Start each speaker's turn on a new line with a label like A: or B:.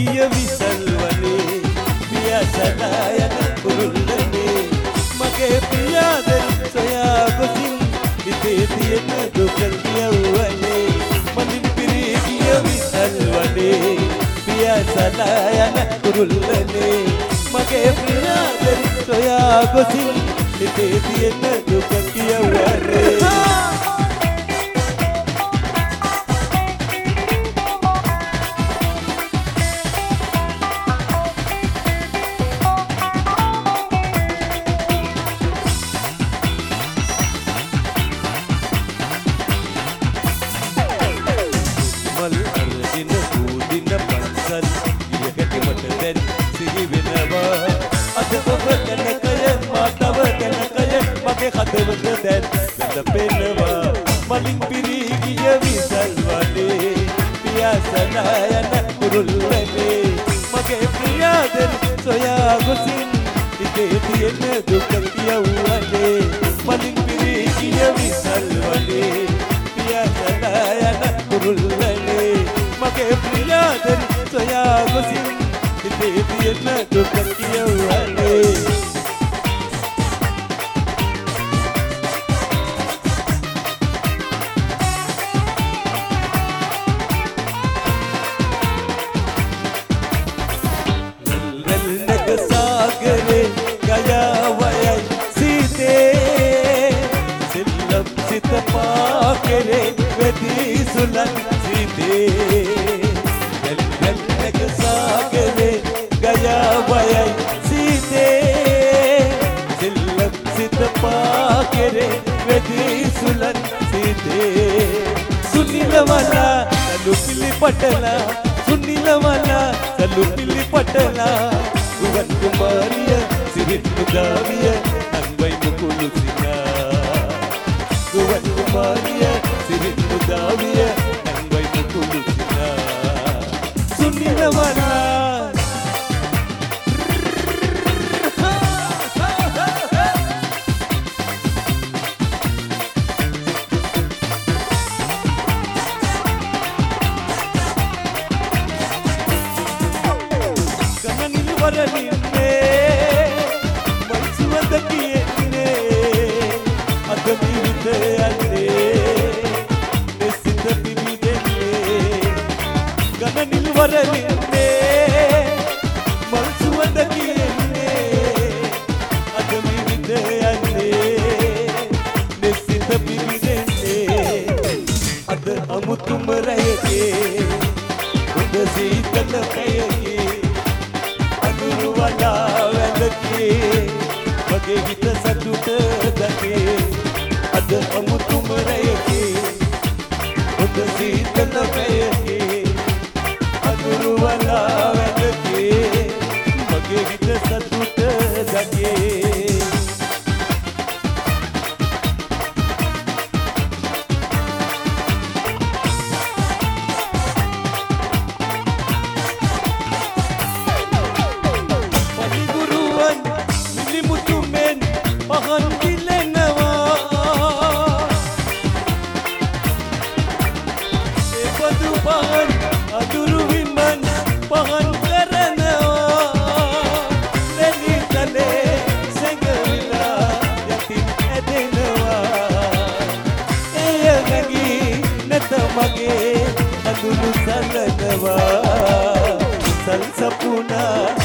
A: ගිය විසල් වනේ පියාසලා යන කුරුල්ලනේ මගේ පියාදෙන් සොයා ගොසින් හිතේ තියෙන දුක කියවන්නේ මලින් පිරී ගිය විසල් වනේ පියාසලා යන කුරුල්ලනේ මගේ පියාදෙන් සොයා ගොසින් හිතේ තියෙන දුක කියවන්නේ මල් අරදින පූදින පන්සල් ගියකට මට දැන් සිහි වෙනවා අද ඔබ කනකය මාතව කනකය මගේ හදවත දැන් වැළපෙනවා මලින් පිරී ගිය විසල් වනේ පියාසලා යන කුරුල්ලනේ මගේ ප්‍රියාදෙන් සොයා ගොසින් හිතේ තියෙන දුක කියවන්නේ මලින් පිරී ගිය විසල් වනේ පියාසලා යන කුරුල්ලනේ මගේ ප්‍රියාදෙන් සොයා ගොසින් හිතේ තියෙන දුක කියවන්නේ सागरे गया वय सीते सिल्लम सित पाकरे वेदी सुलन सीते गल सागरे गया वय सीते सिल्लम सित पाकरे वेदी सुलन सीते सुनील वाला तलुपिली पटला सुनील वाला तलुपिली पटला Guwan Kumariya, Sirit Mudaviya, Anway Mukulu Sina. Guwan Kumariya, Sirit Mudaviya, Anway Mukulu Sina. Sunila wala. වරනින්නේ මල් සුවඳ කියන්නේ අද විවිධ යන්නේ මෙසිත පිවිදෙන්නේ ගමනිල් වරනින්නේ මල් සුවඳ කියන්නේ අද විවිධ යන්නේ මෙසිත පිවිදෙන්නේ අද අමුතුම රැයේ හොඳ සීතල පැයේ वाला वेलके मगे हित सतुट दके अद हम तुम रहे खुद सीतल के अदुर वाला वेलके मगे हित सतुट दके Pahan dilenawa Sepadu pahan aduru wiman pahan karanawa Leli tale sengerila yatim edenawa Eya gagi natamage aduru salanawa Sal sapuna